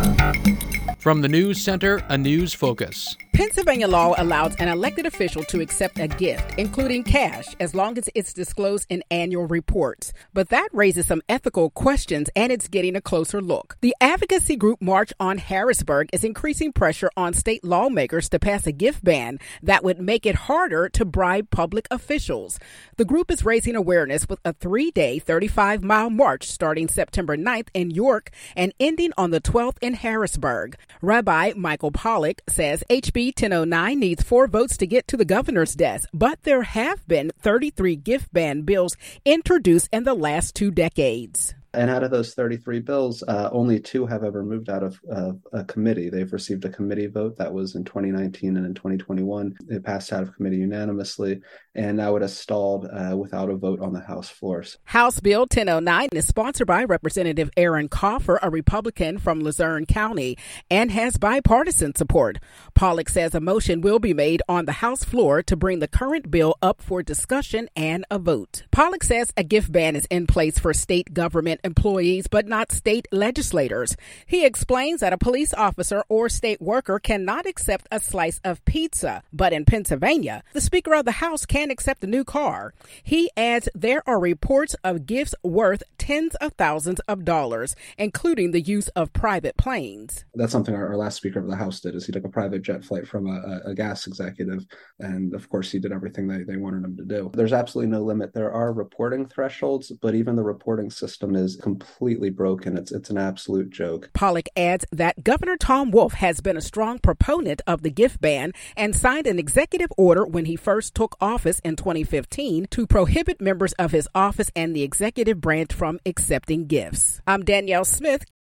From the News Center, a news focus. Pennsylvania law allows an elected official to accept a gift, including cash, as long as it's disclosed in annual reports. But that raises some ethical questions, and it's getting a closer look. The advocacy group March on Harrisburg is increasing pressure on state lawmakers to pass a gift ban that would make it harder to bribe public officials. The group is raising awareness with a 3-day, 35-mile march starting September 9th in York and ending on the 12th in Harrisburg. Rabbi Michael Pollack says HB 1009 needs 4 votes to get to the governor's desk, but there have been 33 gift ban bills introduced in the last 2 decades. And out of those 33 bills, only 2 have ever moved out of a committee. They've received a committee vote. That was in 2019 and in 2021. It passed out of committee unanimously, and now it has stalled without a vote on the House floors. House Bill 1009 is sponsored by Representative Aaron Coffer, a Republican from Luzerne County, and has bipartisan support. Pollack says a motion will be made on the House floor to bring the current bill up for discussion and a vote. Pollack says a gift ban is in place for state government employees, but not state legislators. He explains that a police officer or state worker cannot accept a slice of pizza, but in Pennsylvania, the Speaker of the House can accept a new car. He adds there are reports of gifts worth tens of thousands of dollars, including the use of private planes. That's something our last Speaker of the House did, is he took a private jet flight from a gas executive, and of course he did everything they wanted him to do. There's absolutely no limit. There are reporting thresholds, but even the reporting system is completely broken. It's an absolute joke. Pollack adds that Governor Tom Wolf has been a strong proponent of the gift ban and signed an executive order when he first took office in 2015 to prohibit members of his office and the executive branch from accepting gifts. I'm Danielle Smith.